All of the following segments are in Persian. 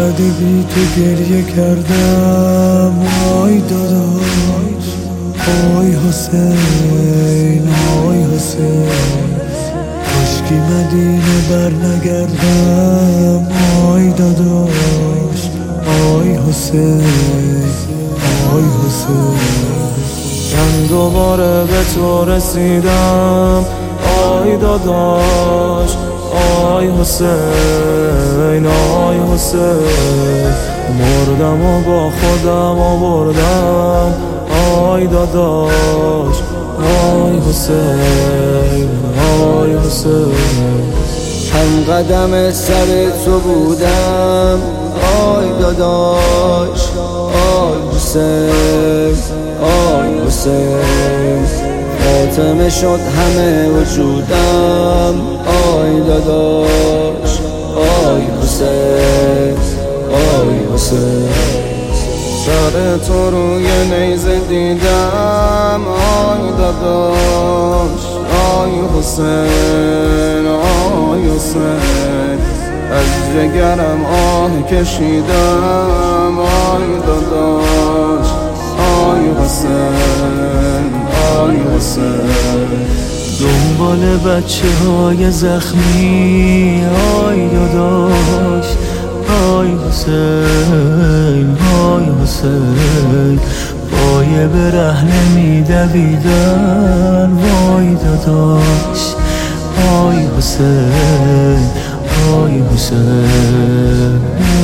بعد بی تو گریه کردم آی داداش آی حسین آی حسین کاشکی مدینه بر نگردم آی داداش آی حسین آی حسین من دوباره به تو رسیدم آی داداش آی حسین آی حسین مردم و با خودم آوردم آی داداش آی حسین آی حسین هم قدم سر تو بودم آی داداش آی حسین آی حسین خاتمه شد همه وجودم آی داداش آی حسین آی حسین سر تو روی نیزه دیدم آی داداش آی حسین آی حسین از جگرم آه کشیدم آی داداش آی حسین آی حسین دنبال بچه های زخمی آی داداش آی حسین آی حسین پای برهنه میدویدن وای داداش آی حسین آی حسین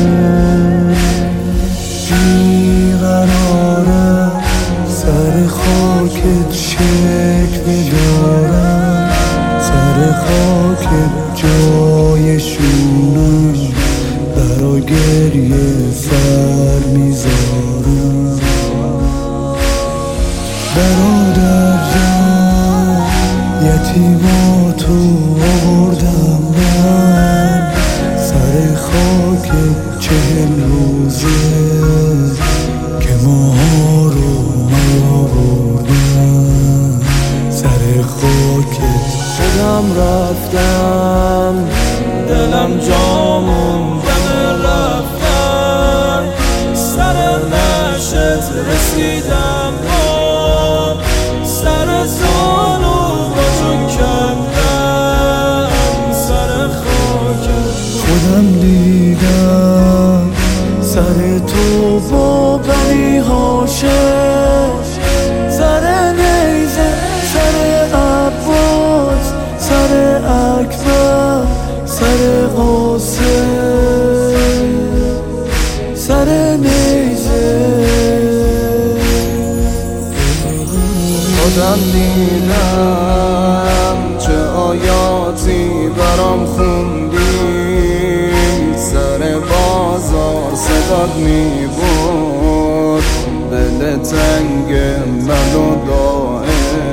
بیقرارم سر خاکت شکوه دارم سر خاکت جای شونم برا گریه سر میذارم برادر جان یتیماتو آوردم من سر خاکت 40 روزه که ماها رو آوردم سر خاکت خودم رفتم دلم جا موندم رفتم سر نشت رسیدم سر زانو با جون کندم سر خاکت خودم دیدم سر تو با بنی هاشم سر نیزه سر عباس سر اکبر سر قاسم سر نیزه خودم دیدم چه آیاتی برام خوندی سر بازار صدات میبود دل تنگ منو دائم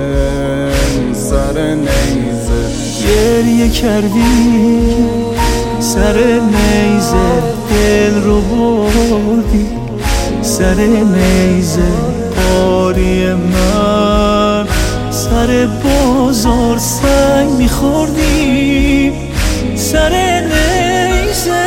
سر نیزه گریه کردی سر نیزه دل رو بردی سر نیزه آری من سر بازار سنگ میخوردی سر نیزه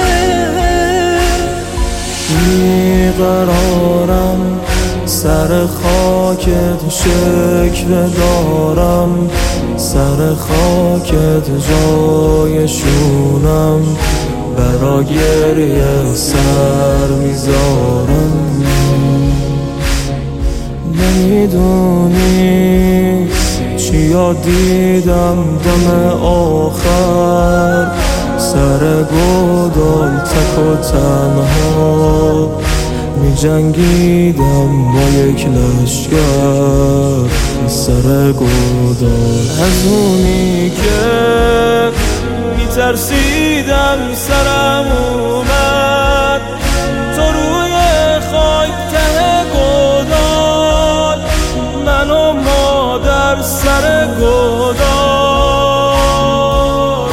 بیقرارم سر خاکت شکوه دارم سر خاکت جای شونم برا گریه سر میذارم نمیدونی چیا دیدم دم آخر سر گودال تک و تنها می جنگیدم با یک لشگر سر گودال از اونی که می ترسیدم سرم اومد تو روی خاک ته گودال من و مادر سر گودال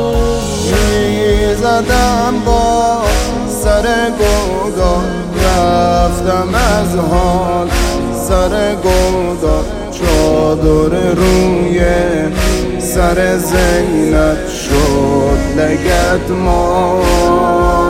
می زدم با سر گودال رفتم از حال سر گودال چادر روی سر زینت شد لگد ما